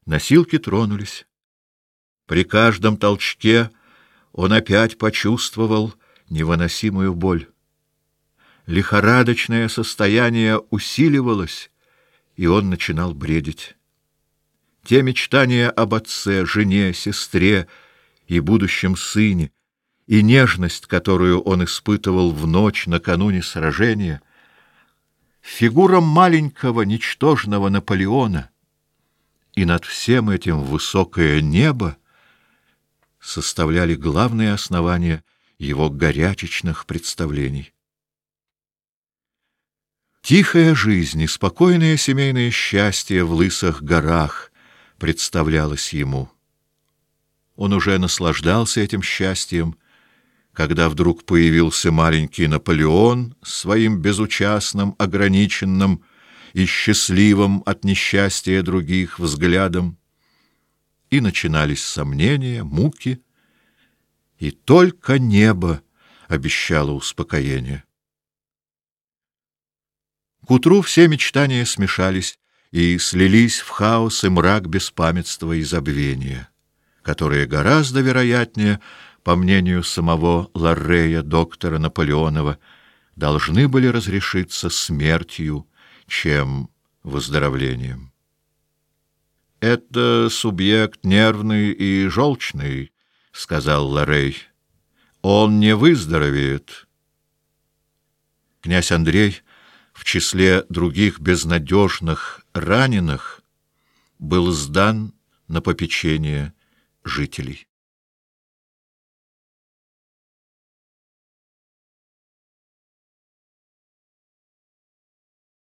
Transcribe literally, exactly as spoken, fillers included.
Носилки тронулись. При каждом толчке он опять почувствовал невыносимую боль. Лихорадочное состояние усиливалось, и он начинал бредить. Те мечтания об отце, жене, сестре и будущем сыне, и нежность, которую он испытывал в ночь накануне сражения, фигура маленького, ничтожного Наполеона, и над всем этим высокое небо составляли главные основания его горячечных представлений. Тихая жизнь и спокойное семейное счастье в лысых горах представлялось ему. Он уже наслаждался этим счастьем, когда вдруг появился маленький Наполеон с своим безучастным, ограниченным и счастливым от несчастья других взглядом, и начинались сомнения, муки, и только небо обещало успокоение. К утру все мечтания смешались и слились в хаос и мрак беспамятства и забвения, которые гораздо вероятнее, по мнению самого Ларрея, доктора Наполеонова, должны были разрешиться смертью, чем выздоровлением. — Это субъект нервный и желчный, — сказал Ларрей. — Он не выздоровеет. Князь Андрей в числе других безнадежных раненых был сдан на попечение жителей.